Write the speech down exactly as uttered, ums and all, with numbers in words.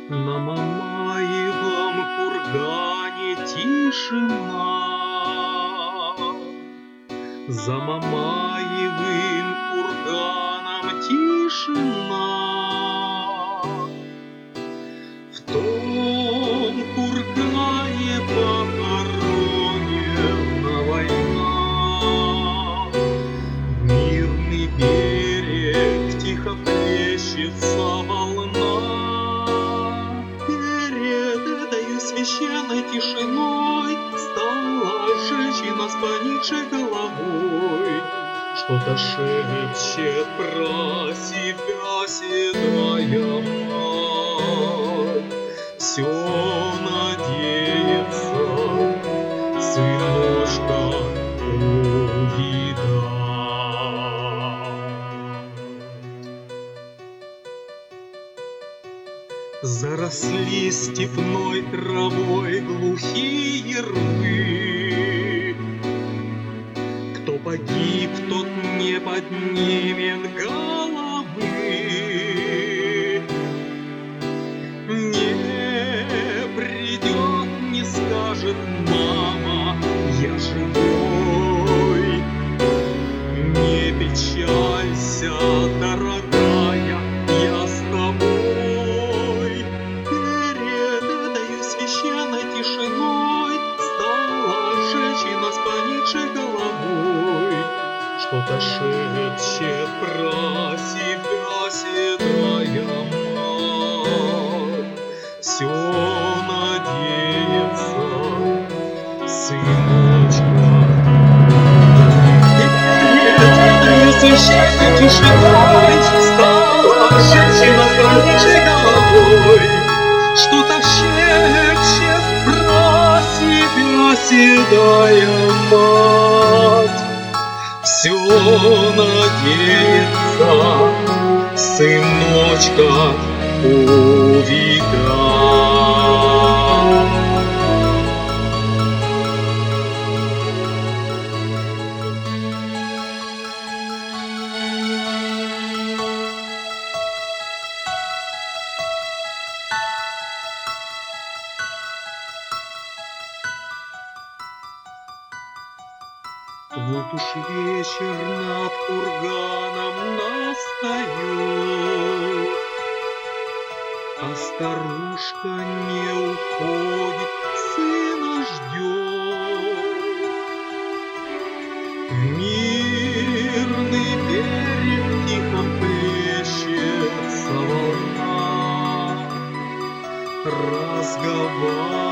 На Мамаевом кургане тишина, за Мамаевым курганом тишина. В том кургане похоронена война. В мирный берег тихо плещется волна. Священной тишиной стала женщина с поникшей головой. Что-то шепчет про себя седая мать. Все надеется сыночка увидать. Заросли степной травой глухие рвы. Кто погиб, тот не поднимет головы. Не придет, не скажет: мама, я живой. Не печалься, дорогая, я с тобой. Священной тишиной стала женщина с поникшей головой. Что-то шепчет про себя седая мать. Все надеется сыночка. Священной тишиной стала женщина с поникшей головой. Что-то шепчет про себя седая мать. Все надеется сыночка увидать. Вот уж вечер над курганом настает, а старушка не уходит, сына ждет. В мирный берег тихо плещется волна, разговаривает